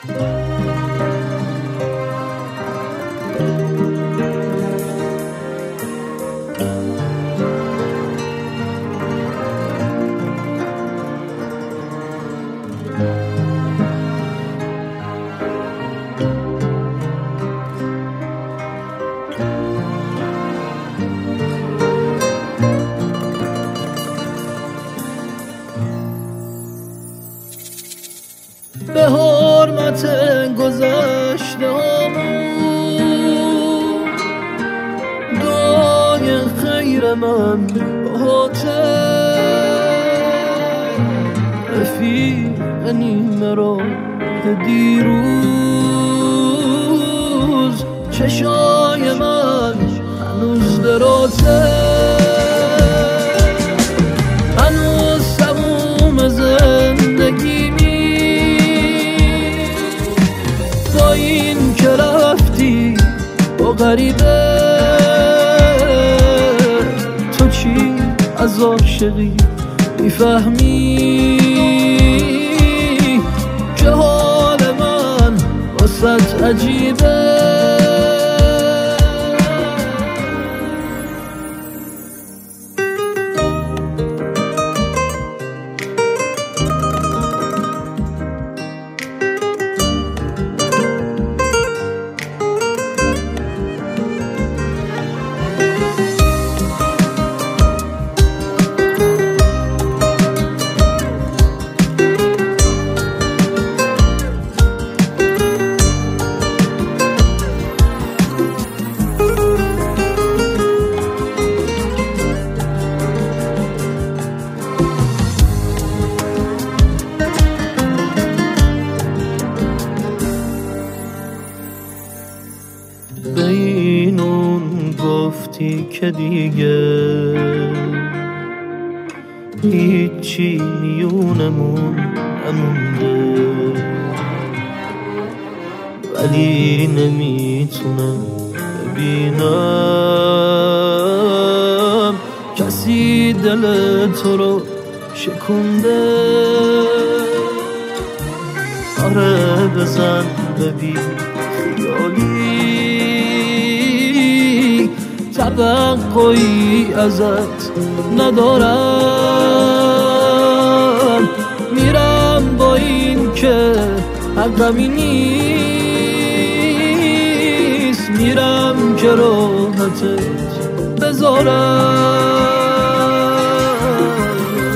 به حرمت گذشته‌هامون دعای خیر من باته رفیق نیمه رو دیروز چشای من هنوز دراته هنوز تموم زندگی با این که رفتی با غریبه تو چی از عاشقی میفهمی که حال من واسه عجیبه به اینون گفتی که دیگه هیچی میونمون نمونده ولی نمیتونم ببینم کسی دل تو رو شکونده آره بزن ببین خیالی توقعی ازت ندارم میرم با این که حقمی نیست میرم که راحتت بذارم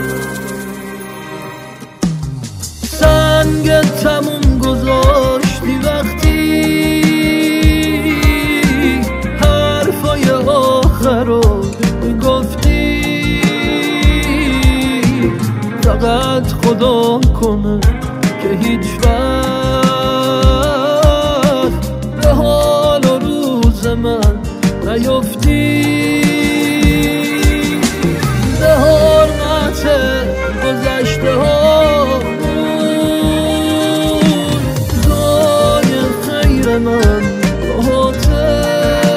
سنگ تموم گذاشتی وقتی رو گفتی فقط خدا کنه که هیچ وقت به حال و روز من نیفتی به حرمت گذشته‌هامون دعای خیر من باته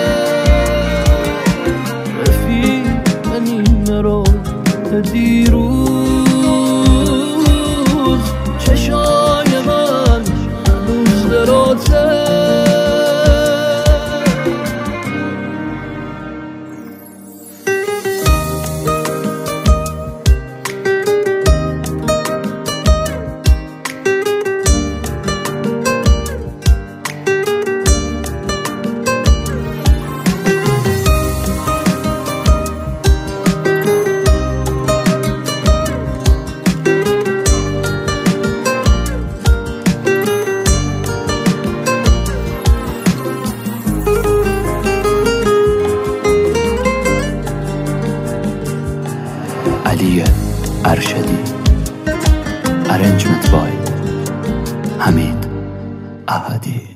دیروز چشای من هنوز دراته علی ارشدی ارنجمنت بای حمید احدی